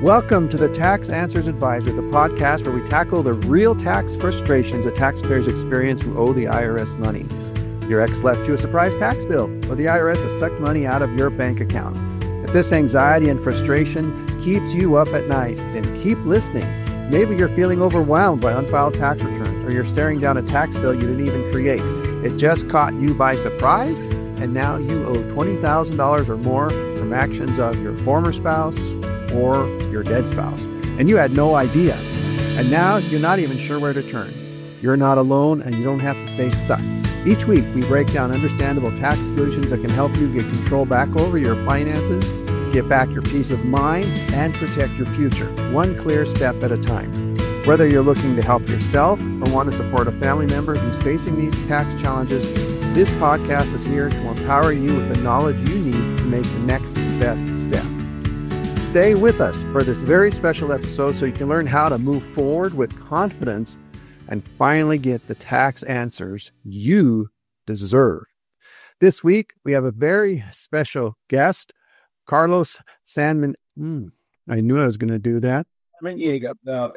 Welcome to the Tax Answers Advisor, the podcast where we tackle the real tax frustrations that taxpayers experience who owe the IRS money. Your ex left you a surprise tax bill, or the IRS has sucked money out of your bank account. If this anxiety and frustration keeps you up at night, then keep listening. Maybe you're feeling overwhelmed by unfiled tax returns, or you're staring down a tax bill you didn't even create. It just caught you by surprise, and now you owe $20,000 or more from actions of your former spouse or your dead spouse, and you had no idea. And now you're not even sure where to turn. You're not alone, and you don't have to stay stuck. Each week, we break down understandable tax solutions that can help you get control back over your finances, get back your peace of mind, and protect your future, one clear step at a time. Whether you're looking to help yourself or want to support a family member who's facing these tax challenges, this podcast is here to empower you with the knowledge you need to make the next best step. Stay with us for this very special episode so you can learn how to move forward with confidence and finally get the tax answers you deserve. This week, we have a very special guest, Carlos Sandman. I knew I was going to do that. Diego.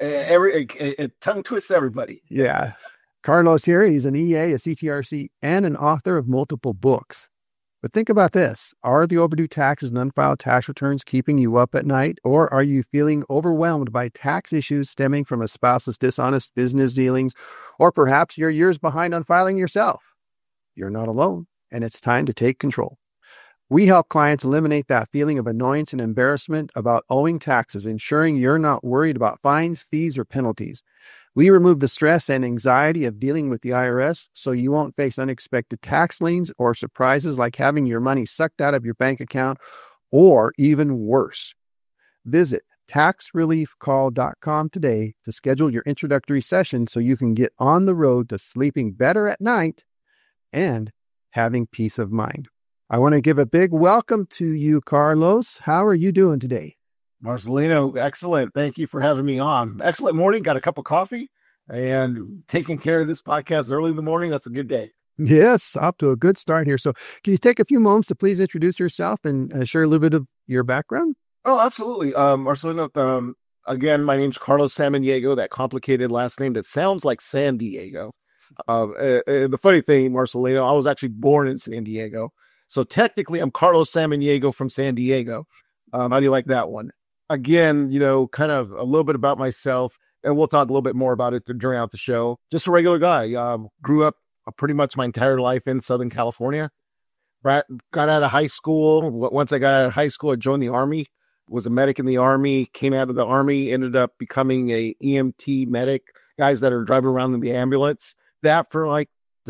It tongue twists everybody. Yeah. Carlos here, he's an EA, a CTRC, and an author of multiple books. But think about this. Are the overdue taxes and unfiled tax returns keeping you up at night? Or are you feeling overwhelmed by tax issues stemming from a spouse's dishonest business dealings? Or perhaps you're years behind on filing yourself. You're not alone, and it's time to take control. We help clients eliminate that feeling of annoyance and embarrassment about owing taxes, ensuring you're not worried about fines, fees, or penalties. We remove the stress and anxiety of dealing with the IRS so you won't face unexpected tax liens or surprises like having your money sucked out of your bank account, or even worse. Visit taxreliefcall.com today to schedule your introductory session so you can get on the road to sleeping better at night and having peace of mind. I want to give a big welcome to you, Carlos. How are you doing today? Marcelino, excellent. Thank you for having me on. Excellent morning. Got a cup of coffee and taking care of this podcast early in the morning. That's a good day. Yes, off to a good start here. So can you take a few moments to please introduce yourself and share a little bit of your background? Oh, absolutely. Marcelino, again, my name's Carlos Samaniego, that complicated last name that sounds like San Diego. The funny thing, Marcelino, I was actually born in San Diego. So technically, I'm Carlos Samaniego from San Diego. How do you like that one? Again, kind of a little bit about myself, and we'll talk a little bit more about it during the show. Just a regular guy. Grew up pretty much my entire life in Southern California. Got out of high school. Once I got out of high school, I joined the Army, was a medic in the Army, came out of the Army, ended up becoming a EMT medic, guys that are driving around in the ambulance. That for like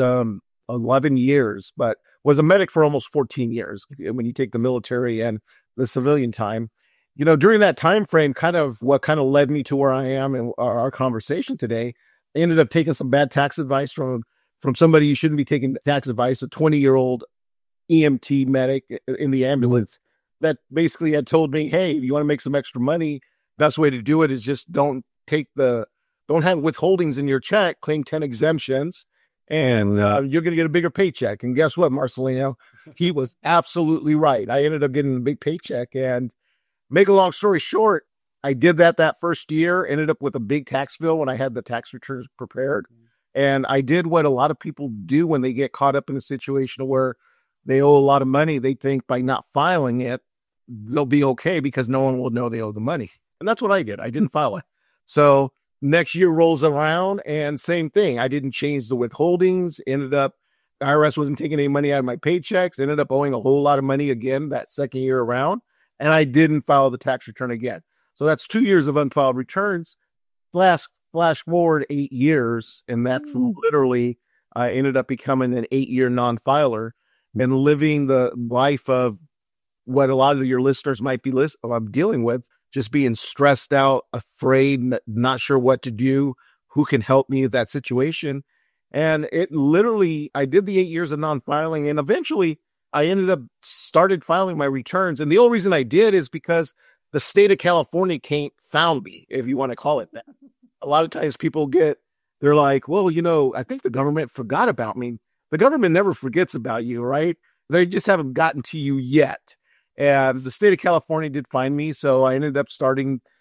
11 years, but was a medic for almost 14 years when you take the military and the civilian time. During that time frame, what led me to where I am in our conversation today, I ended up taking some bad tax advice from somebody you shouldn't be taking tax advice, a 20-year-old EMT medic in the ambulance that basically had told me, hey, if you want to make some extra money, best way to do it is just don't have withholdings in your check, claim 10 exemptions, and you're going to get a bigger paycheck. And guess what, Marcelino? He was absolutely right. I ended up getting a big paycheck, and make a long story short, I did that first year, ended up with a big tax bill when I had the tax returns prepared. And I did what a lot of people do when they get caught up in a situation where they owe a lot of money. They think by not filing it, they'll be okay because no one will know they owe the money. And that's what I did. I didn't file it. So next year rolls around and same thing. I didn't change the withholdings. Ended up, IRS wasn't taking any money out of my paychecks. Ended up owing a whole lot of money again that second year around. And I didn't file the tax return again. So that's 2 years of unfiled returns. Flash forward 8 years. And that's literally, I ended up becoming an 8-year non-filer and living the life of what a lot of your listeners might be dealing with, just being stressed out, afraid, not sure what to do, who can help me with that situation. And it literally, I did the 8 years of non-filing, and eventually I ended up started filing my returns. And the only reason I did is because the state of California found me, if you want to call it that. A lot of times people they're like, well, I think the government forgot about me. The government never forgets about you, right? They just haven't gotten to you yet. And the state of California did find me. So I ended up starting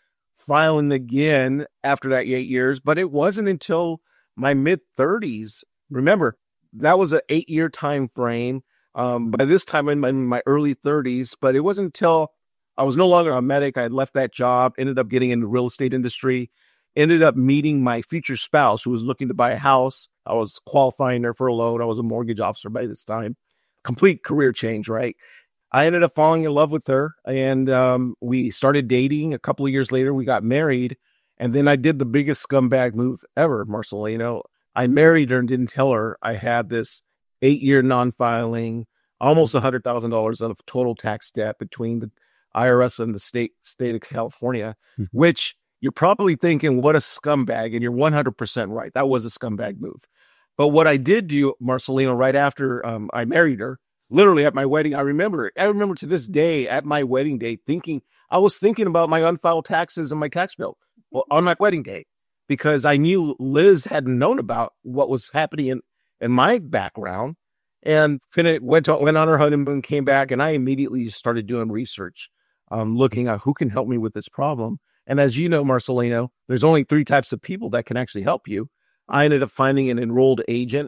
filing again after that 8 years, but it wasn't until my mid 30s. Remember, that was an 8-year time frame. By this time in my early 30s, but it wasn't until I was no longer a medic. I had left that job, ended up getting in the real estate industry, ended up meeting my future spouse who was looking to buy a house. I was qualifying her for a loan. I was a mortgage officer by this time. Complete career change, right? I ended up falling in love with her, and we started dating. A couple of years later, we got married, and then I did the biggest scumbag move ever, Marcelino. I married her and didn't tell her I had this 8-year non-filing, almost $100,000 of total tax debt between the IRS and the state of California, which you're probably thinking, what a scumbag, and you're 100% right. That was a scumbag move. But what I did do, Marcelino, right after I married her, literally at my wedding, I remember to this day at my wedding day I was thinking about my unfiled taxes and my tax bill on my wedding day, because I knew Liz hadn't known about what was happening in my background, and went on her honeymoon, came back, and I immediately started doing research, looking at who can help me with this problem. And as you know, Marcelino, there's only 3 types of people that can actually help you. I ended up finding an enrolled agent,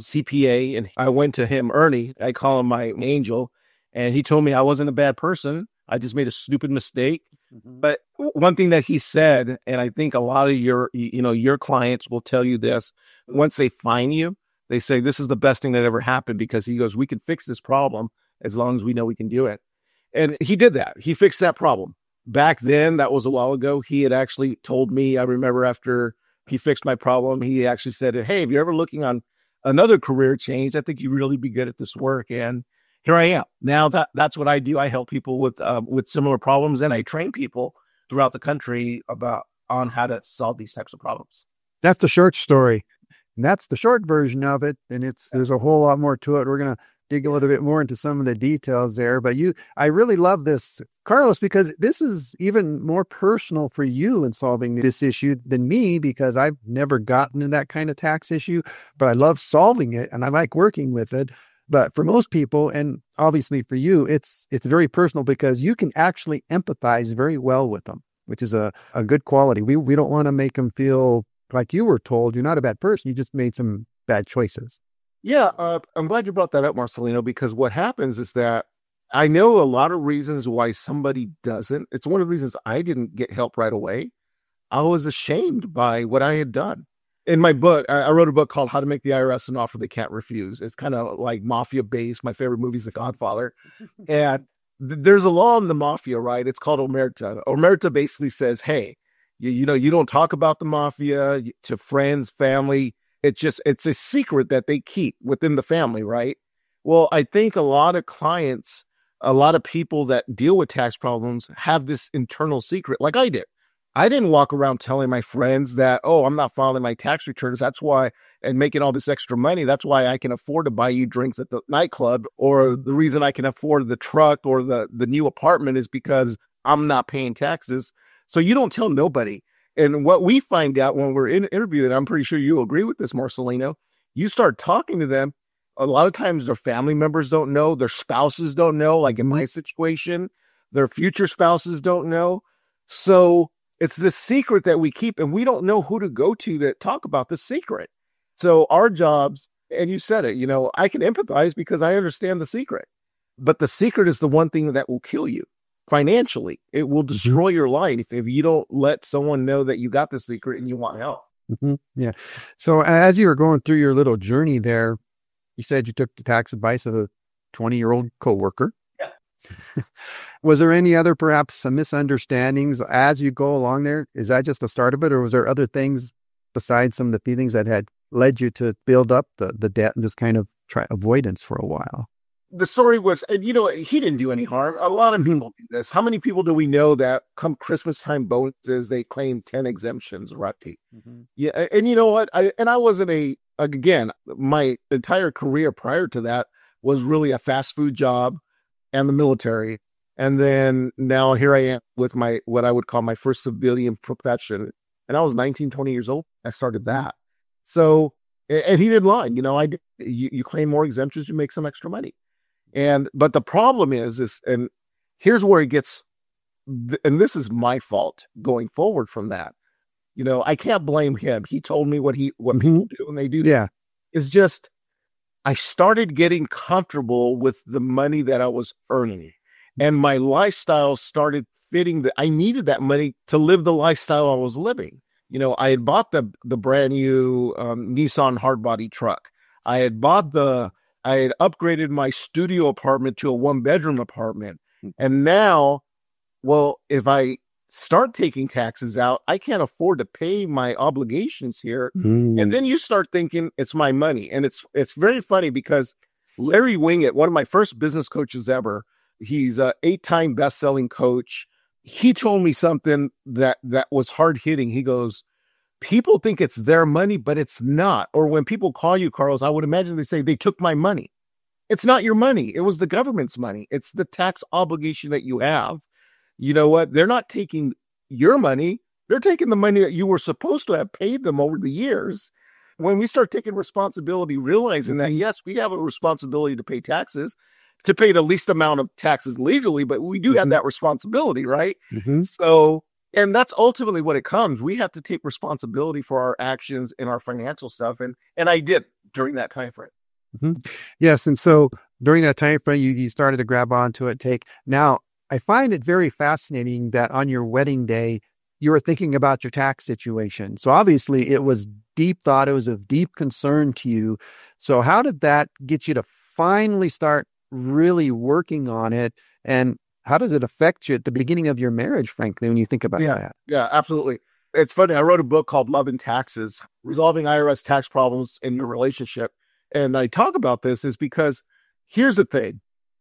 CPA, and I went to him, Ernie. I call him my angel, and he told me I wasn't a bad person. I just made a stupid mistake. But one thing that he said, and I think a lot of your clients will tell you this, once they find you, they say, this is the best thing that ever happened, because he goes, we can fix this problem as long as we know we can do it. And he did that. He fixed that problem. Back then, that was a while ago, he had actually told me, I remember after he fixed my problem, he actually said, hey, if you're ever looking on another career change, I think you'd really be good at this work. And here I am. Now that's what I do. I help people with similar problems, and I train people throughout the country on how to solve these types of problems. That's the short story. And that's the short version of it. And there's a whole lot more to it. We're going to dig a little bit more into some of the details there. But I really love this, Carlos, because this is even more personal for you in solving this issue than me, because I've never gotten in that kind of tax issue, but I love solving it and I like working with it. But for most people, and obviously for you, it's very personal, because you can actually empathize very well with them, which is a good quality. We don't want to make them feel like you were told you're not a bad person. You just made some bad choices. Yeah, I'm glad you brought that up, Marcelino, because what happens is that I know a lot of reasons why somebody doesn't. It's one of the reasons I didn't get help right away. I was ashamed by what I had done. In my book, I wrote a book called How to Make the IRS an Offer They Can't Refuse. It's kind of like mafia-based. My favorite movie is The Godfather. And there's a law in the mafia, right? It's called omerta. Omerta basically says, hey, you don't talk about the mafia to friends, family. It's a secret that they keep within the family, right? Well, I think a lot of clients, a lot of people that deal with tax problems have this internal secret, like I did. I didn't walk around telling my friends that, oh, I'm not filing my tax returns. That's why, and making all this extra money. That's why I can afford to buy you drinks at the nightclub, or the reason I can afford the truck or the new apartment is because I'm not paying taxes. So you don't tell nobody. And what we find out when we're interviewed, and I'm pretty sure you agree with this, Marcelino, you start talking to them. A lot of times their family members don't know, their spouses don't know, like in my situation, their future spouses don't know. So it's this secret that we keep, and we don't know who to go to talk about the secret. So our jobs, and you said it, I can empathize because I understand the secret. But the secret is the one thing that will kill you financially. It will destroy your life if you don't let someone know that you got the secret and you want help. Yeah. So as you were going through your little journey there, you said you took the tax advice of a 20-year-old coworker. Yeah. Was there any other perhaps misunderstandings as you go along there? Is that just the start of it, or was there other things besides some of the feelings that had led you to build up the debt and this kind of avoidance for a while? The story was, and he didn't do any harm. A lot of people do this. How many people do we know that come Christmas time bonuses, they claim 10 exemptions, Rocky? Yeah. And you know what? I wasn't again, my entire career prior to that was really a fast food job and the military. And then now here I am with what I would call my first civilian profession. And I was 19, 20 years old. I started that. So, and he didn't lie. You claim more exemptions, you make some extra money. But the problem is, and here's where it gets and this is my fault going forward from that. I can't blame him. He told me what people do when they do. Yeah. It's just, I started getting comfortable with the money that I was earning, and my lifestyle started fitting I needed that money to live the lifestyle I was living. I had bought the brand new Nissan hardbody truck. I had upgraded my studio apartment to a 1-bedroom apartment. And now, well, if I start taking taxes out, I can't afford to pay my obligations here. And then you start thinking it's my money. And it's very funny because Larry Winget, one of my first business coaches ever, he's an 8-time best-selling coach. He told me something that was hard hitting. He goes, people think it's their money, but it's not. Or when people call you, Carlos, I would imagine they say they took my money. It's not your money. It was the government's money. It's the tax obligation that you have. You know what? They're not taking your money. They're taking the money that you were supposed to have paid them over the years. When we start taking responsibility, realizing that, yes, we have a responsibility to pay taxes, to pay the least amount of taxes legally, but we do have that responsibility, right? So, and that's ultimately what it comes. We have to take responsibility for our actions and our financial stuff. And I did during that time frame. Yes. And so during that time frame, you started to grab onto it. Now, I find it very fascinating that on your wedding day, you were thinking about your tax situation. So obviously it was deep thought. It was of deep concern to you. So how did that get you to finally start really working on it? And how does it affect you at the beginning of your marriage, frankly, when you think about that? Yeah, absolutely. It's funny. I wrote a book called Love and Taxes, Resolving IRS Tax Problems in Your Relationship. And I talk about this is because here's the thing.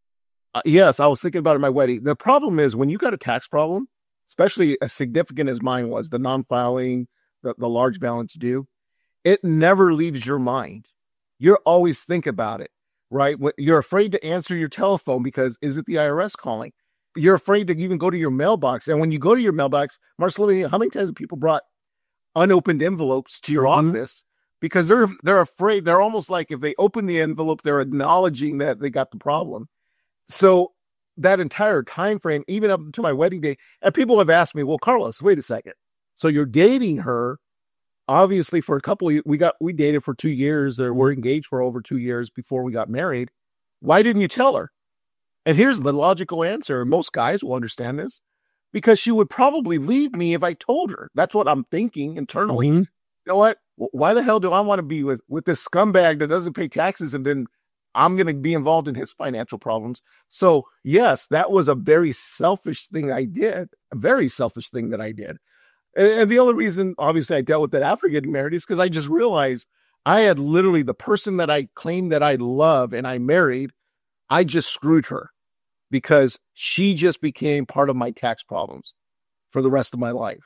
Yes, I was thinking about it at my wedding. The problem is when you got a tax problem, especially as significant as mine was, the non-filing, the large balance due, it never leaves your mind. You're always think about it, right? You're afraid to answer your telephone because is it the IRS calling? You're afraid to even go to your mailbox. And when you go to your mailbox, Marcelino, how many times have people brought unopened envelopes to your office? Because they're afraid. They're almost like if they open the envelope, they're acknowledging that they got the problem. So that entire time frame, even up to my wedding day, and people have asked me, well, Carlos, wait a second. So you're dating her, obviously for a couple of years, we dated for 2 years, or we're engaged for over 2 years before we got married. Why didn't you tell her? And here's the logical answer. Most guys will understand this because she would probably leave me if I told her. That's what I'm thinking internally. You know what? Why the hell do I want to be with this scumbag that doesn't pay taxes and then I'm going to be involved in his financial problems? So yes, that was a very selfish thing I did, a very selfish thing that I did. And the only reason, obviously, I dealt with that after getting married is because I just realized I had literally the person that I claimed that I love and I married, I just screwed her because she just became part of my tax problems for the rest of my life.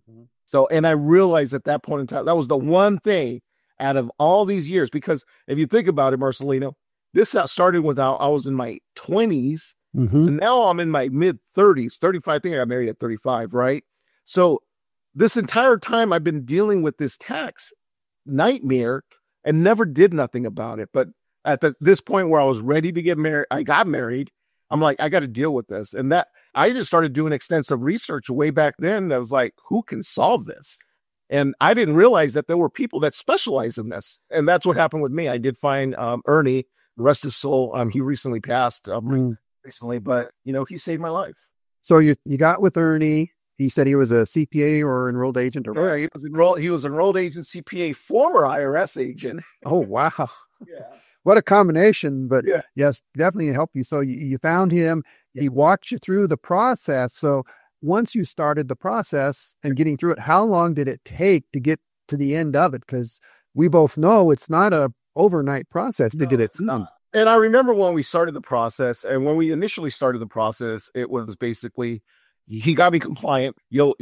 So, and I realized at that point in time, that was the one thing out of all these years, because if you think about it, Marcelino, this started when I was in my 20s, and now I'm in my mid 30s, 35. I think I got married at 35, right? So this entire time I've been dealing with this tax nightmare and never did nothing about it. But at this point where I was ready to get married, I got married. I'm like, I got to deal with this. And that I just started doing extensive research way back then. That was like, who can solve this? And I didn't realize that there were people that specialize in this. And that's what happened with me. I did find Ernie, rest his soul. He recently passed recently, but he saved my life. So you got with Ernie. He said he was a CPA or enrolled agent, or yeah, he was enrolled agent, CPA, former IRS agent. Oh wow! Yeah, what a combination! But yes, definitely helped you. So you found him. He walked you through the process. So once you started the process and getting through it, how long did it take to get to the end of it? Because we both know it's not a overnight process to get it done. And I remember when we started the process, and when we initially started the process, it was basically, he got me compliant.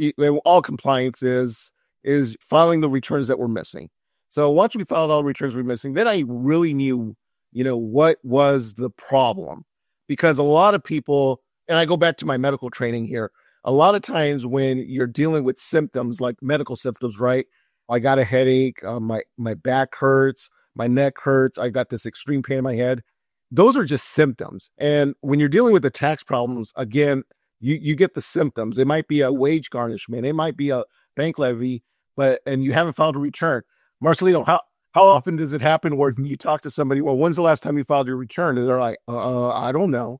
All compliance is filing the returns that were missing. So once we filed all the returns we were missing, then I really knew, what was the problem. Because a lot of people, and I go back to my medical training here, a lot of times when you're dealing with symptoms like medical symptoms, right? I got a headache, my back hurts, my neck hurts, I got this extreme pain in my head. Those are just symptoms. And when you're dealing with the tax problems, again, you get the symptoms. It might be a wage garnishment. It might be a bank levy, and you haven't filed a return. Marcelino, how often does it happen where you talk to somebody, well, when's the last time you filed your return? And they're like, I don't know.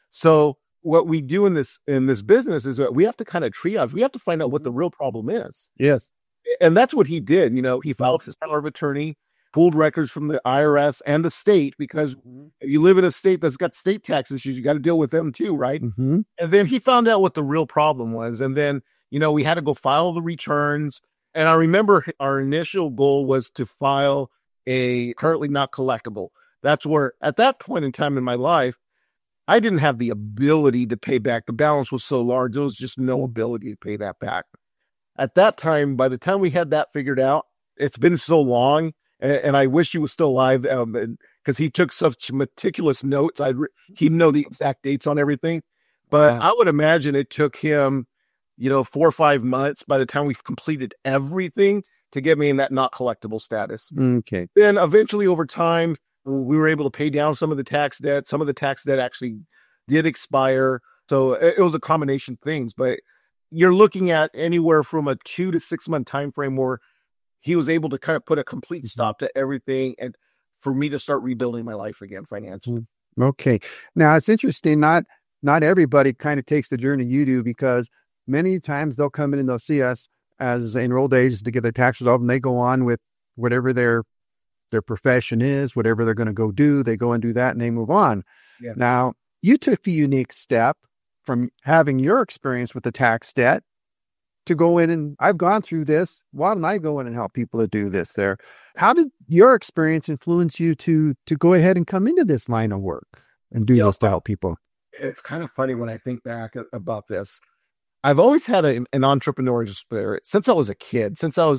So what we do in this business is that we have to kind of triage. We have to find out what the real problem is. Yes. And that's what he did. He filed his power of attorney, pulled records from the IRS and the state, because if you live in a state that's got state tax issues, you got to deal with them too, right? Mm-hmm. And then he found out what the real problem was. And then, we had to go file the returns. And I remember our initial goal was to file a currently not collectible. That's where, at that point in time in my life, I didn't have the ability to pay back. The balance was so large, there was just no ability to pay that back. At that time, by the time we had that figured out, it's been so long, and I wish he was still alive, because he took such meticulous notes. He'd know the exact dates on everything. But I would imagine it took him, 4 or 5 months by the time we've completed everything to get me in that not collectible status. Okay. Then eventually over time, we were able to pay down some of the tax debt. Some of the tax debt actually did expire. So it was a combination of things, but you're looking at anywhere from a 2 to 6 month time frame where he was able to kind of put a complete stop to everything, and for me to start rebuilding my life again financially. Okay. Now it's interesting. Not everybody kind of takes the journey you do, because many times they'll come in and they'll see us as enrolled agents to get their tax resolved, and they go on with whatever their profession is, whatever they're going to go do. They go and do that and they move on. Yeah. Now, you took the unique step from having your experience with the tax debt to go in, and I've gone through this. Why don't I go in and help people to do this there? How did your experience influence you to go ahead and come into this line of work and do this to help people? It's kind of funny when I think back about this. I've always had an entrepreneurial spirit since I was a kid.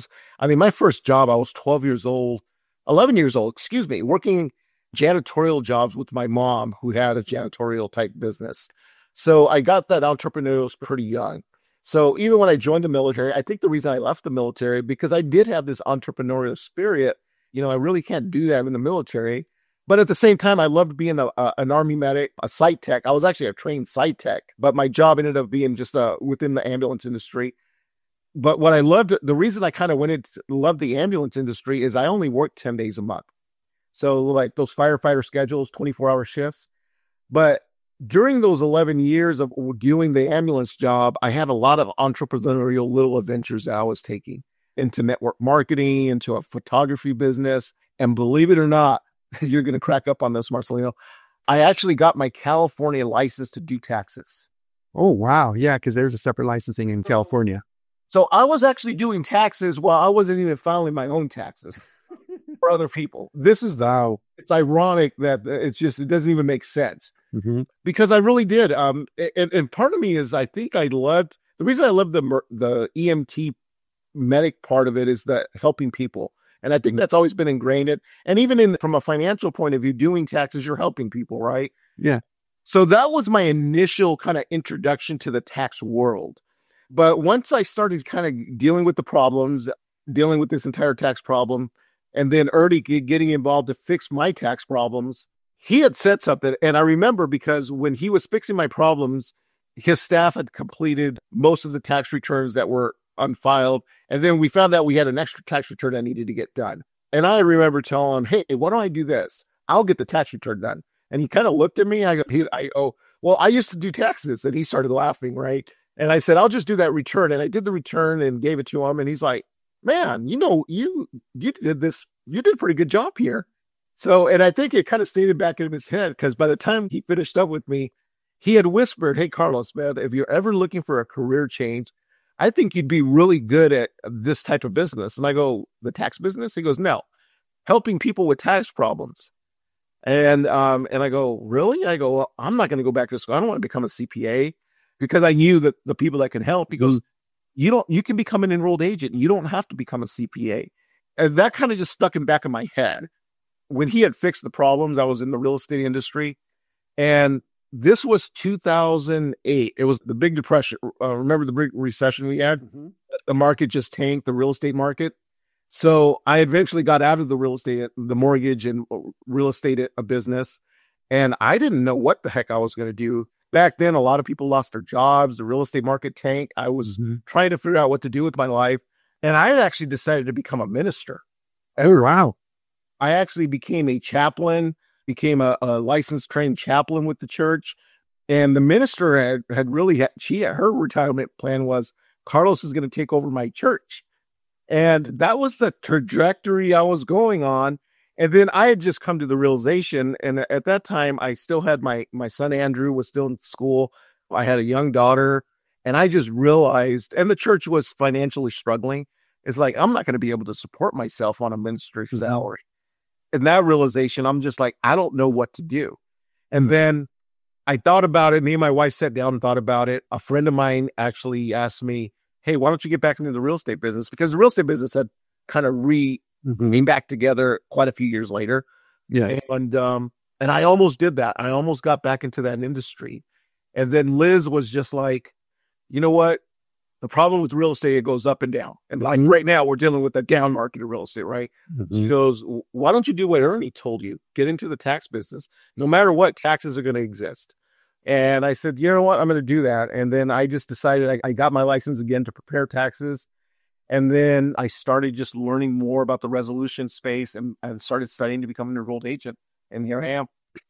My first job, I was 11 years old, working janitorial jobs with my mom, who had a janitorial type business. So I got that entrepreneurial spirit pretty young. So even when I joined the military, I think the reason I left the military, because I did have this entrepreneurial spirit. I really can't do that in the military. But at the same time, I loved being an Army medic, a site tech. I was actually a trained site tech, but my job ended up being just within the ambulance industry. But what I loved, the reason I kind of loved the ambulance industry is I only worked 10 days a month. So like those firefighter schedules, 24-hour shifts. But during those 11 years of doing the ambulance job, I had a lot of entrepreneurial little adventures that I was taking into network marketing, into a photography business. And believe it or not, you're going to crack up on this, Marcelino, I actually got my California license to do taxes. Oh, wow. Yeah, because there's a separate licensing in California. So I was actually doing taxes while I wasn't even filing my own taxes for other people. It's ironic that it doesn't even make sense. Mm-hmm. Because I really did. And part of me is, I think the reason I love the EMT medic part of it is that helping people. And I think that's always been ingrained. And even from a financial point of view, doing taxes, you're helping people, right? Yeah. So that was my initial kind of introduction to the tax world. But once I started kind of dealing with the problems, dealing with this entire tax problem, and then Ernie getting involved to fix my tax problems, he had said something. And I remember, because when he was fixing my problems, his staff had completed most of the tax returns that were unfiled. And then we found out we had an extra tax return that needed to get done. And I remember telling him, hey, why don't I do this? I'll get the tax return done. And he kind of looked at me. I go, well, I used to do taxes. And he started laughing, right? And I said, I'll just do that return. And I did the return and gave it to him. And he's like, man, you did this. You did a pretty good job here. So, and I think it kind of stayed back in his head, because by the time he finished up with me, he had whispered, hey, Carlos, man, if you're ever looking for a career change, I think you'd be really good at this type of business. And I go, the tax business? He goes, no, helping people with tax problems. And I go, really? I go, well, I'm not going to go back to school. I don't want to become a CPA, because I knew that the people that can help. He goes, you can become an enrolled agent. You don't have to become a CPA. And that kind of just stuck in back of my head. When he had fixed the problems, I was in the real estate industry, and this was 2008. It was the big depression. Remember the big recession we had? Mm-hmm. The market just tanked, the real estate market. So I eventually got out of the real estate, the mortgage and real estate business. And I didn't know what the heck I was going to do. back then, a lot of people lost their jobs. The real estate market tanked. I was trying to figure out what to do with my life. And I actually decided to become a minister. Oh, wow. I actually became a chaplain, became a licensed trained chaplain with the church. And the minister had her retirement plan was, Carlos is going to take over my church. And that was the trajectory I was going on. And then I had just come to the realization, and at that time, I still had my son Andrew was still in school. I had a young daughter, and I just realized, and the church was financially struggling. It's like, I'm not going to be able to support myself on a ministry salary. And that realization, I'm just like, I don't know what to do. And then I thought about it. Me and my wife sat down and thought about it. A friend of mine actually asked me, hey, why don't you get back into the real estate business? Because the real estate business had kind of came back together quite a few years later. Yes. And I almost did that. I almost got back into that industry. And then Liz was just like, you know what? The problem with real estate, it goes up and down. And like right now, we're dealing with a down market of real estate, right? She goes, why don't you do what Ernie told you? Get into the tax business. No matter what, taxes are going to exist. And I said, you know what? I'm going to do that. And then I just decided I got my license again to prepare taxes. And then I started just learning more about the resolution space and started studying to become an enrolled agent. And here I am.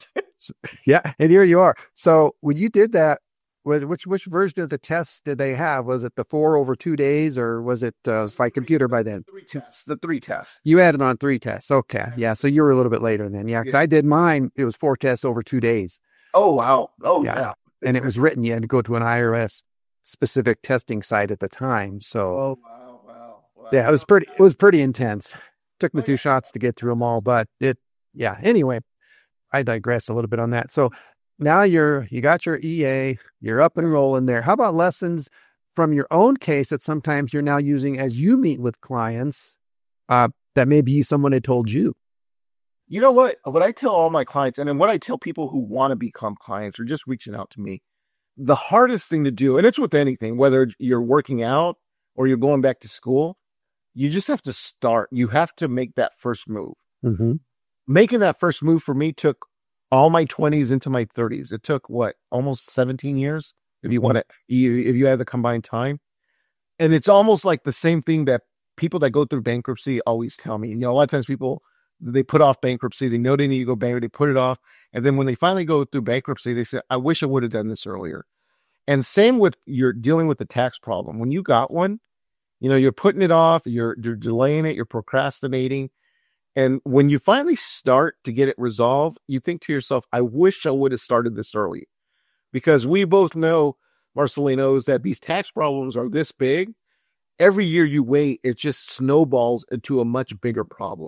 Yeah. And here you are. So when you did that, which version of the test did they have? Was it the 4 over 2 days, or was it by computer by then? The three tests. You added on 3 tests. Okay. Yeah. So you were a little bit later then. Yeah. Because I did mine. It was 4 tests over 2 days. Oh, wow. Oh, yeah. And it was written. You had to go to an IRS specific testing site at the time. So, wow. Yeah, it was pretty intense. Took me 2 shots to get through them all, but anyway, I digressed a little bit on that. So now you got your EA, you're up and rolling there. How about lessons from your own case that sometimes you're now using as you meet with clients that maybe someone had told you? You know what I tell all my clients, and then what I tell people who want to become clients or just reaching out to me, the hardest thing to do, and it's with anything, whether you're working out or you're going back to school, you just have to start. You have to make that first move. Making that first move for me took all my 20s into my 30s. It took almost 17 years if you had the combined time. And it's almost like the same thing that people that go through bankruptcy always tell me. A lot of times people, they put off bankruptcy. They know they need to go bankrupt. They put it off. And then when they finally go through bankruptcy, they say, I wish I would have done this earlier. And same with you're dealing with the tax problem. When you got one, you're putting it off, you're delaying it, you're procrastinating. And when you finally start to get it resolved, you think to yourself, I wish I would have started this early. Because we both know, Marcelino, that these tax problems are this big. Every year you wait, it just snowballs into a much bigger problem.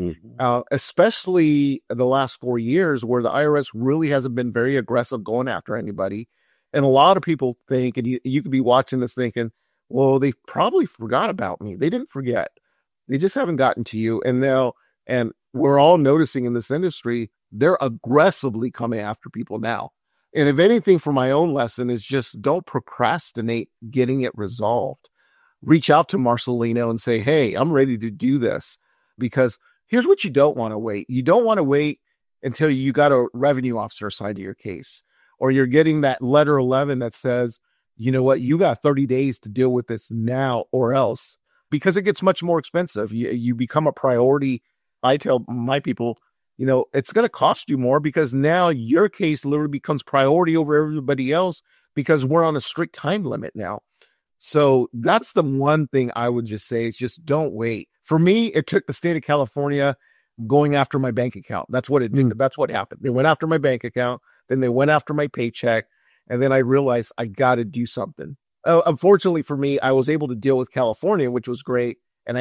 Especially the last 4 years where the IRS really hasn't been very aggressive going after anybody. And a lot of people think, and you could be watching this thinking, well, they probably forgot about me. They didn't forget. They just haven't gotten to you. And we're all noticing in this industry, they're aggressively coming after people now. And if anything, for my own lesson is just don't procrastinate getting it resolved. Reach out to Marcelino and say, hey, I'm ready to do this. Because here's what you don't want to wait. You don't want to wait until you got a revenue officer assigned to your case, or you're getting that letter 11 that says, you know what, you got 30 days to deal with this now or else, because it gets much more expensive. You become a priority. I tell my people, it's going to cost you more because now your case literally becomes priority over everybody else because we're on a strict time limit now. So that's the one thing I would just say is just don't wait. For me, it took the state of California going after my bank account. That's what it did. That's what happened. They went after my bank account. Then they went after my paycheck. And then I realized I got to do something. Unfortunately for me, I was able to deal with California, which was great. And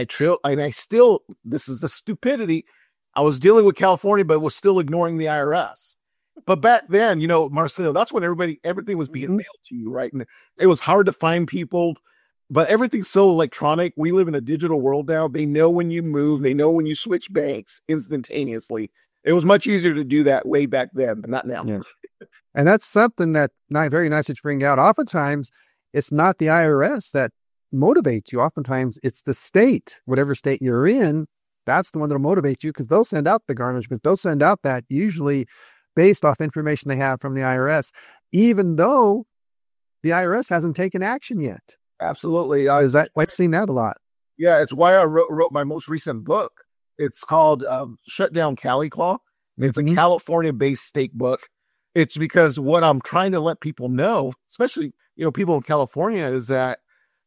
this is the stupidity. I was dealing with California, but was still ignoring the IRS. But back then, Marcelo, that's when everything was being mailed to you, right? And it was hard to find people, but everything's so electronic. We live in a digital world now. They know when you move. They know when you switch banks instantaneously. It was much easier to do that way back then, but not now. Yes. And that's something that very nice that you bring out. Oftentimes, it's not the IRS that motivates you. Oftentimes, it's the state, whatever state you're in. That's the one that'll motivate you because they'll send out the garnishment. They'll send out that usually based off information they have from the IRS. even though the IRS hasn't taken action yet. Absolutely. I've seen that a lot. Yeah, it's why I wrote my most recent book. It's called Shut Down Cali Claw. It's a California-based state book. It's because what I'm trying to let people know, especially, people in California, is that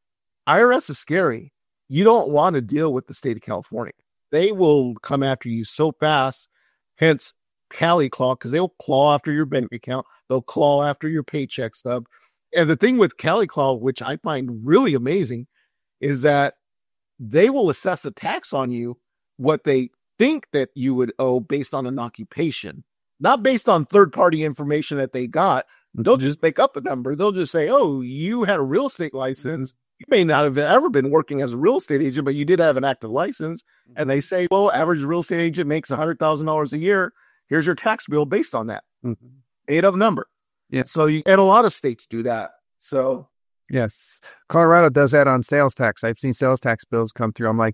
IRS is scary. You don't want to deal with the state of California. They will come after you so fast, hence Cali Claw, because they'll claw after your bank account. They'll claw after your paycheck stub. And the thing with Cali Claw, which I find really amazing, is that they will assess a tax on you, what they think that you would owe based on an occupation, not based on third-party information that they got. They'll just make up a number. They'll just say, oh, you had a real estate license. You may not have ever been working as a real estate agent, but you did have an active license. And they say, well, average real estate agent makes $100,000 a year. Here's your tax bill based on that. Made up number. Yeah. So and a lot of states do that. So yes, Colorado does that on sales tax. I've seen sales tax bills come through. I'm like,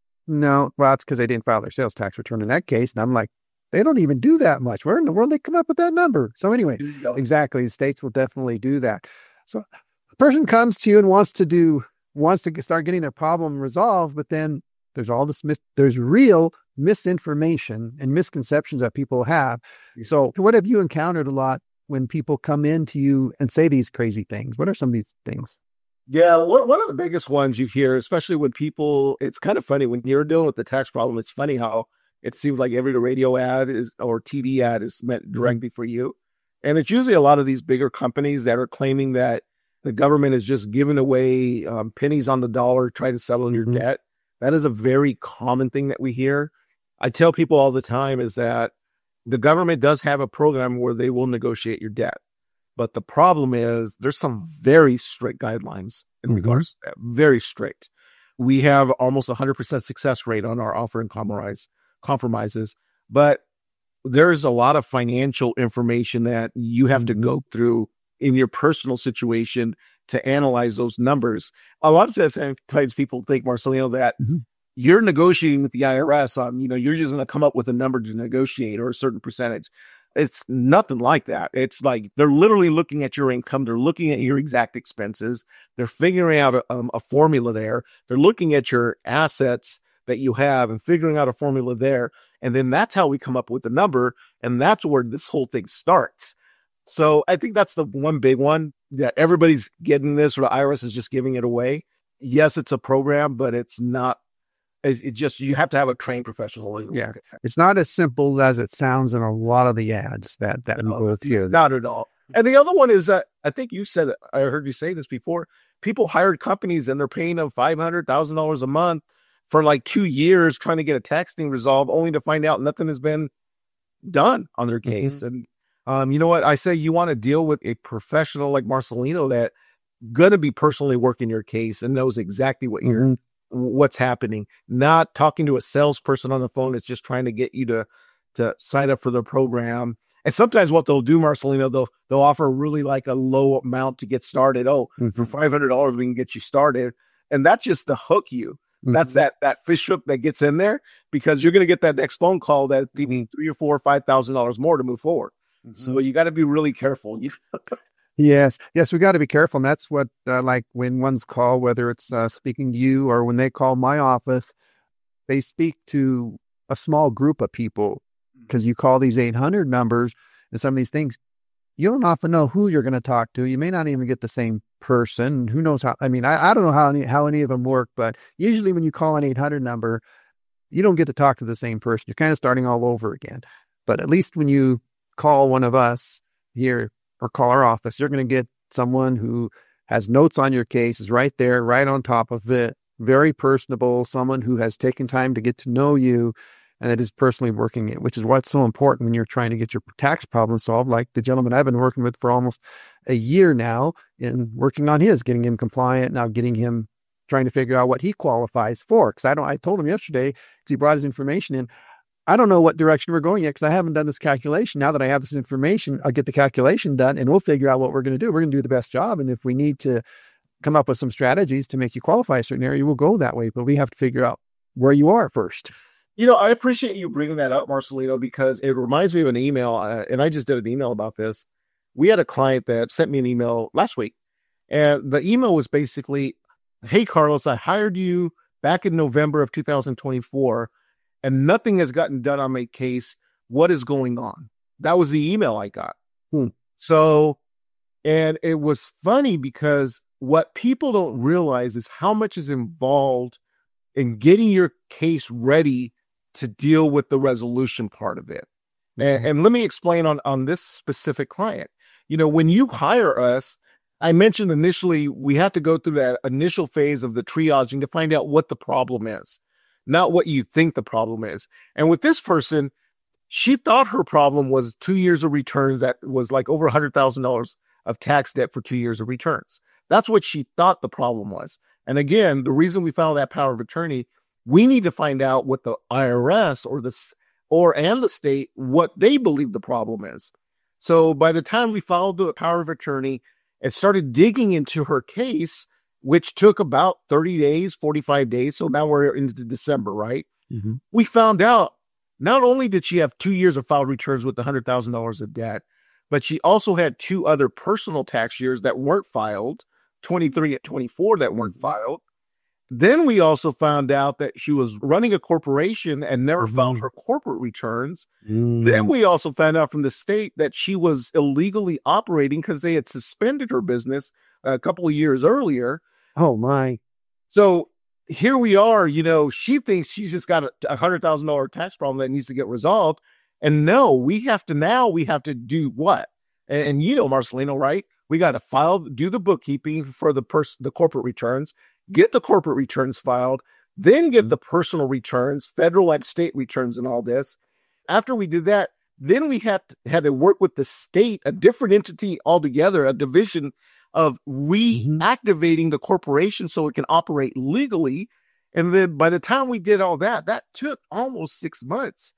no, well, it's because they didn't file their sales tax return in that case. And I'm like, they don't even do that much. Where in the world did they come up with that number? So anyway, exactly. The states will definitely do that. So a person comes to you and wants to start getting their problem resolved, but then there's all this, there's real misinformation and misconceptions that people have. So what have you encountered a lot when people come in to you and say these crazy things? What are some of these things? Yeah, one of the biggest ones you hear, especially when people, it's kind of funny when you're dealing with the tax problem. It's funny how it seems like every radio ad or TV ad is meant directly for you. And it's usually a lot of these bigger companies that are claiming that the government is just giving away pennies on the dollar, trying to settle your debt. That is a very common thing that we hear. I tell people all the time is that the government does have a program where they will negotiate your debt. But the problem is there's some very strict guidelines in regards to that, very strict. We have almost 100% success rate on our offer and compromises, but there's a lot of financial information that you have to go through in your personal situation to analyze those numbers. A lot of times people think, Marcelino, that you're negotiating with the IRS on, you're just going to come up with a number to negotiate or a certain percentage. It's nothing like that. It's like they're literally looking at your income. They're looking at your exact expenses. They're figuring out a formula there. They're looking at your assets that you have and figuring out a formula there. And then that's how we come up with the number. And that's where this whole thing starts. So I think that's the one big one that everybody's getting this, or the IRS is just giving it away. Yes, it's a program, but it's not. It just, you have to have a trained professional. Yeah. It's not as simple as it sounds in a lot of the ads that go through. Not at all. And the other one is that I think you said it, I heard you say this before. People hired companies and they're paying them $500,000 a month for like 2 years trying to get a tax thing resolved, only to find out nothing has been done on their case. And you know what? I say you want to deal with a professional like Marcelino that going to be personally working your case and knows exactly what what's happening, not talking to a salesperson on the phone that's just trying to get you to sign up for the program. And sometimes what they'll do, Marcelino, they'll offer really like a low amount to get started. Oh, for $500, we can get you started. And that's just to hook you. That's that fish hook that gets in there, because you're going to get that next phone call that you need $3,000 or $4,000 or $5,000 more to move forward. So you got to be really careful. Yes, we got to be careful. And that's what, like when one's call, whether it's speaking to you or when they call my office, they speak to a small group of people, because you call these 800 numbers and some of these things, you don't often know who you're going to talk to. You may not even get the same person. Who knows how? I mean, I don't know how any of them work, but usually when you call an 800 number, you don't get to talk to the same person. You're kind of starting all over again. But at least when you call one of us here or call our office, you're going to get someone who has notes on your case, is right there, right on top of it, very personable, someone who has taken time to get to know you and that is personally working it, which is what's so important when you're trying to get your tax problem solved. Like the gentleman I've been working with for almost a year now and working on getting him compliant, now getting him trying to figure out what he qualifies for. Because I told him yesterday, because he brought his information in, I don't know what direction we're going yet because I haven't done this calculation. Now that I have this information, I'll get the calculation done and we'll figure out what we're going to do. We're going to do the best job. And if we need to come up with some strategies to make you qualify a certain area, we'll go that way. But we have to figure out where you are first. I appreciate you bringing that up, Marcelino, because it reminds me of an email. And I just did an email about this we had a client that sent me an email last week, and the email was basically, "Hey, Carlos, I hired you back in November of 2024, and nothing has gotten done on my case. What is going on?" That was the email I got. So, and it was funny because what people don't realize is how much is involved in getting your case ready to deal with the resolution part of it. And let me explain on this specific client. When you hire us, I mentioned initially, we have to go through that initial phase of the triaging to find out what the problem is, not what you think the problem is. And with this person, she thought her problem was 2 years of returns that was like over $100,000 of tax debt for 2 years of returns. That's what she thought the problem was. And again, the reason we filed that power of attorney, we need to find out what the IRS and the state, what they believe the problem is. So by the time we filed the power of attorney and started digging into her case, which took about 30 days, 45 days. So now we're into December, right? We found out not only did she have 2 years of filed returns with $100,000 of debt, but she also had 2 other personal tax years that weren't filed, 23 and 24 that weren't filed. Then we also found out that she was running a corporation and never filed her corporate returns. Then we also found out from the state that she was illegally operating because they had suspended her business a couple of years earlier. Oh my. So here we are, she thinks she's just got a $100,000 tax problem that needs to get resolved. And no, we have to do what? And Marcelino, right? We got to do the bookkeeping for the corporate returns, get the corporate returns filed, then get the personal returns, federal and state returns and all this. After we did that, then we had to work with the state, a different entity altogether, a division of reactivating the corporation so it can operate legally. And then by the time we did all that, that took almost 6 months.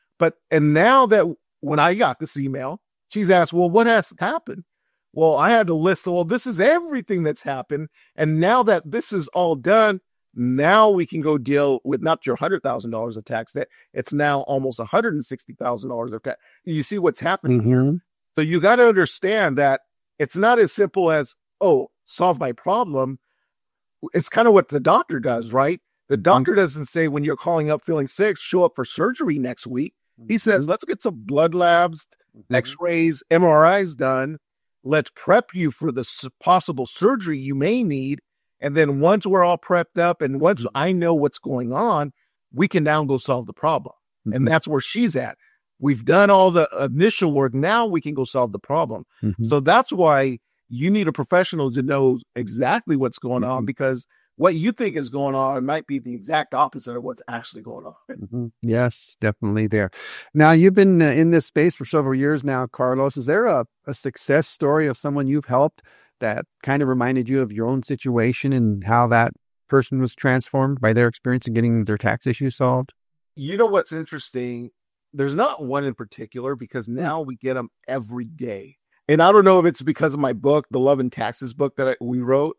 And now that when I got this email, she's asked, well, what has happened? Well, I had to list, this is everything that's happened. And now that this is all done, now we can go deal with not your $100,000 of tax debt. It's now almost $160,000 of tax. You see what's happening here? So you got to understand that it's not as simple as, solve my problem. It's kind of what the doctor does, right? The doctor doesn't say when you're calling up feeling sick, show up for surgery next week. He says, let's get some blood labs, x-rays, MRIs done. Let's prep you for the possible surgery you may need. And then once we're all prepped up and once I know what's going on, we can now go solve the problem. And that's where she's at. We've done all the initial work. Now we can go solve the problem. So that's why you need a professional to know exactly what's going on, because what you think is going on might be the exact opposite of what's actually going on. Yes, definitely there. Now, you've been in this space for several years now, Carlos. Is there a success story of someone you've helped that kind of reminded you of your own situation and how that person was transformed by their experience in getting their tax issue solved? You know what's interesting? There's not one in particular, because now we get them every day. And I don't know if it's because of my book, the Love and Taxes book that we wrote.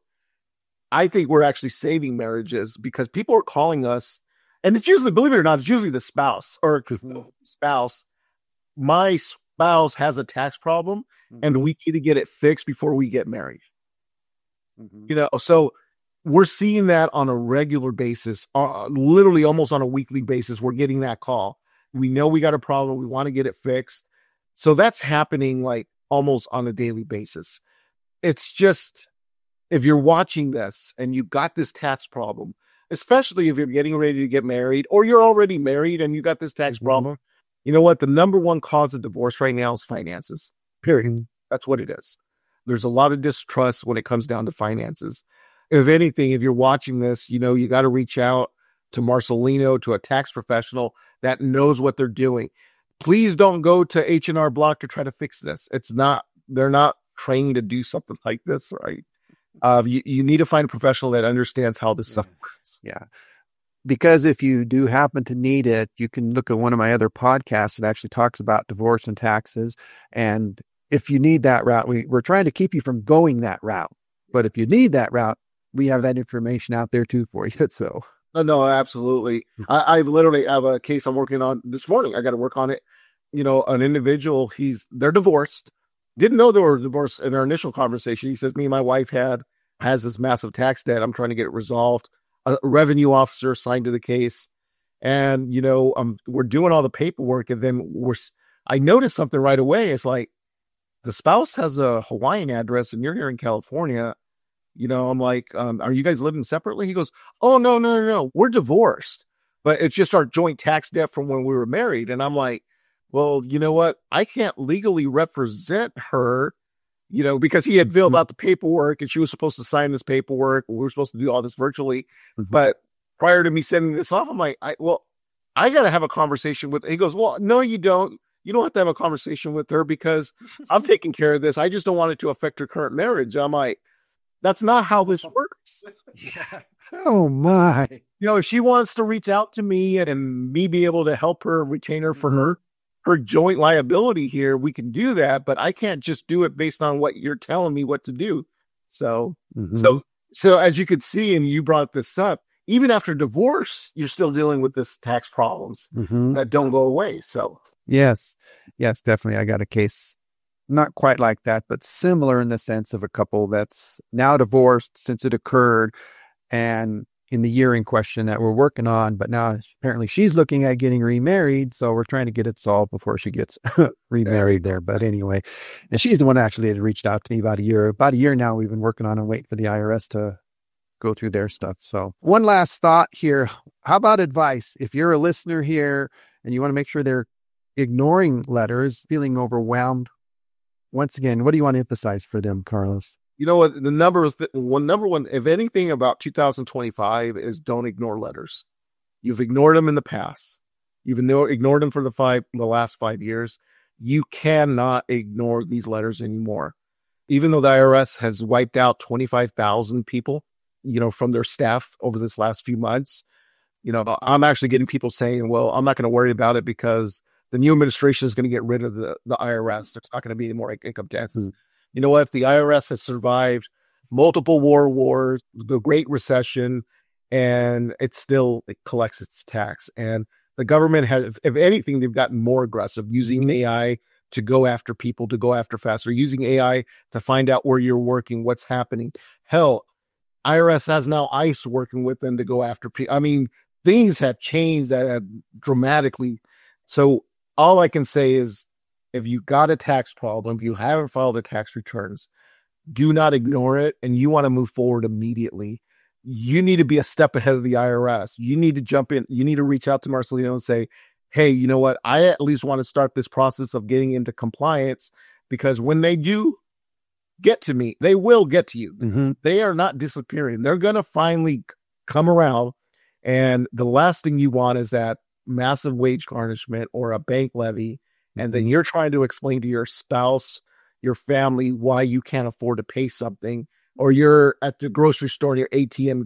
I think we're actually saving marriages because people are calling us, and it's usually, believe it or not, it's usually the spouse or spouse. My spouse has a tax problem and we need to get it fixed before we get married. So we're seeing that on a regular basis, literally almost on a weekly basis. We're getting that call. We know we got a problem. We want to get it fixed. So that's happening like almost on a daily basis. It's just, if you're watching this and you got this tax problem, especially if you're getting ready to get married or you're already married and you got this tax problem, you know what? The number one cause of divorce right now is finances, period. That's what it is. There's a lot of distrust when it comes down to finances. If anything, if you're watching this, you got to reach out to Marcelino, to a tax professional that knows what they're doing. Please don't go to H&R Block to try to fix this. They're not trained to do something like this, right? You need to find a professional that understands how this stuff works. Yeah. Because if you do happen to need it, you can look at one of my other podcasts that actually talks about divorce and taxes. And if you need that route, we're trying to keep you from going that route. But if you need that route, we have that information out there too for you. So. No, absolutely. I literally have a case I'm working on this morning. I got to work on it. An individual, they're divorced. Didn't know there were divorce in our initial conversation. He says, me and my wife has this massive tax debt. I'm trying to get it resolved. A revenue officer assigned to the case. And, we're doing all the paperwork. And then I noticed something right away. It's like the spouse has a Hawaiian address and you're here in California. I'm like, are you guys living separately? He goes, oh, no. We're divorced, but it's just our joint tax debt from when we were married. And I'm like, well, you know what? I can't legally represent her, because he had filled out the paperwork and she was supposed to sign this paperwork. We were supposed to do all this virtually. Mm-hmm. But prior to me sending this off, I'm like, I got to have a conversation with, he goes, well, no, you don't. You don't have to have a conversation with her because I'm taking care of this. I just don't want it to affect her current marriage. I'm like, that's not how this works. Yeah. Oh my. If she wants to reach out to me and me be able to help her retain her for her joint liability here, we can do that, but I can't just do it based on what you're telling me what to do. So, so as you could see, and you brought this up, even after divorce, you're still dealing with this tax problems that don't go away. So yes, definitely. I got a case not quite like that, but similar in the sense of a couple that's now divorced since it occurred and in the year in question that we're working on, but now apparently she's looking at getting remarried. So we're trying to get it solved before she gets remarried there. But anyway, and she's the one actually that reached out to me about a year now. We've been working on and waiting for the IRS to go through their stuff. So one last thought here. How about advice? If you're a listener here and you want to make sure they're ignoring letters, feeling overwhelmed, once again, what do you want to emphasize for them, Carlos? You know what? The number one, if anything about 2025 is don't ignore letters. You've ignored them in the past. You've ignored them for the last 5 years. You cannot ignore these letters anymore. Even though the IRS has wiped out 25,000 people, from their staff over this last few months, I'm actually getting people saying, well, I'm not going to worry about it because the new administration is going to get rid of the IRS. There's not going to be any more income taxes. You know what? The IRS has survived multiple world wars, the Great Recession, and it collects its tax. And the government has, if anything, they've gotten more aggressive using AI to go after people, to go after faster, using AI to find out where you're working, what's happening. Hell, IRS has now ICE working with them to go after people. I mean, things have changed that have dramatically. So all I can say is, if you got a tax problem, if you haven't filed a tax returns, do not ignore it. And you want to move forward immediately. You need to be a step ahead of the IRS. You need to jump in. You need to reach out to Marcelino and say, hey, you know what? I at least want to start this process of getting into compliance, because when they do get to me, they will get to you. Mm-hmm. They are not disappearing. They're going to finally come around. And the last thing you want is that massive wage garnishment or a bank levy. And then you're trying to explain to your spouse, your family, why you can't afford to pay something, or you're at the grocery store and your ATM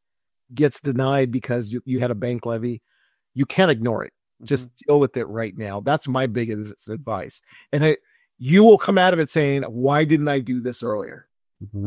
gets denied because you had a bank levy. You can't ignore it. Just deal with it right now. That's my biggest advice. And you will come out of it saying, why didn't I do this earlier? Mm-hmm.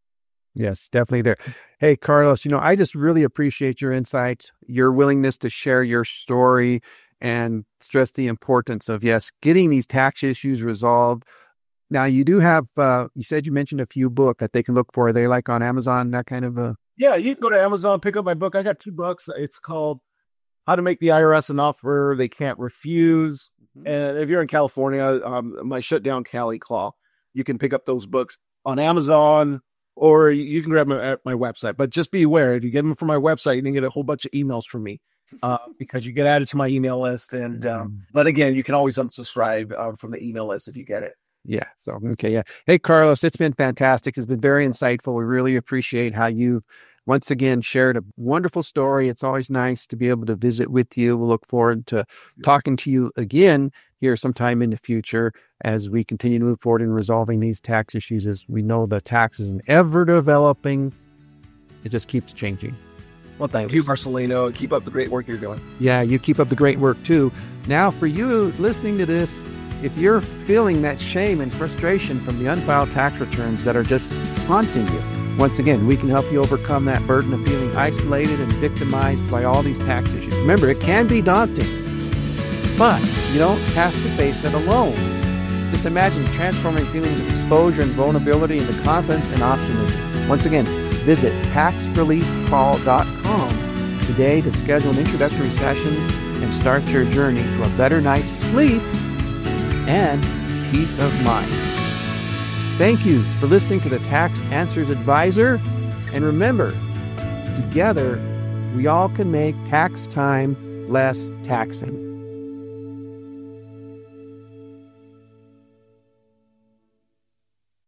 Yes, definitely there. Hey, Carlos, I just really appreciate your insights, your willingness to share your story, and stress the importance of, getting these tax issues resolved. Now, you do have, you mentioned a few books that they can look for. Are they like on Amazon, that kind of a? Yeah, you can go to Amazon, pick up my book. I got 2 books. It's called How to Make the IRS an Offer They Can't Refuse. Mm-hmm. And if you're in California, my Shutdown Cali Claw, you can pick up those books on Amazon, or you can grab them at my website. But just be aware, if you get them from my website, you can get a whole bunch of emails from me. Because you get added to my email list. And, but again, you can always unsubscribe from the email list if you get it. Yeah. So, okay. Yeah. Hey, Carlos, it's been fantastic. It's been very insightful. We really appreciate how you once again shared a wonderful story. It's always nice to be able to visit with you. We'll look forward to talking to you again here sometime in the future as we continue to move forward in resolving these tax issues. As we know, the tax is an ever developing, it just keeps changing. Well, thank you, Marcelino. Keep up the great work you're doing. Yeah, you keep up the great work, too. Now, for you listening to this, if you're feeling that shame and frustration from the unfiled tax returns that are just haunting you, once again, we can help you overcome that burden of feeling isolated and victimized by all these tax issues. Remember, it can be daunting, but you don't have to face it alone. Just imagine transforming feelings of exposure and vulnerability into confidence and optimism. Once again, visit taxreliefcall.com today to schedule an introductory session and start your journey to a better night's sleep and peace of mind. Thank you for listening to the Tax Answers Advisor. And remember, together, we all can make tax time less taxing.